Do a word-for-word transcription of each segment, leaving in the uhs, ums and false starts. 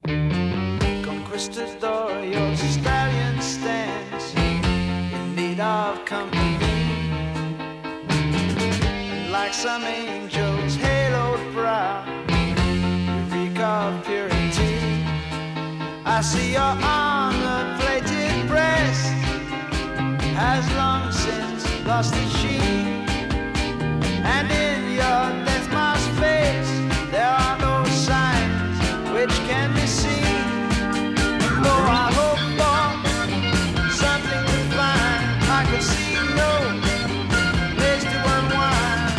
Conquistador, your stallion stands in need of company. And like some angel's haloed brow, you reek of purity. I see your armor-plated breast has long since lost its sheen, and in your death-masked face there are no signs which can be seen. Though I hope for something to find, I could see no place to unwind.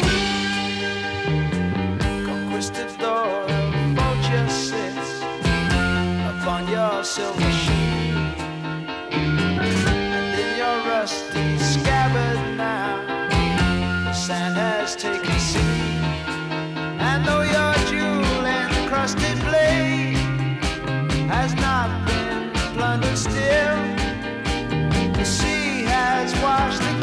Conquistador, a vulture sits upon your silver sheet, and in your rusty scabbard now the sand has taken seed. And though your jewel-encrusted blade has not been plundered still, the sea has washed the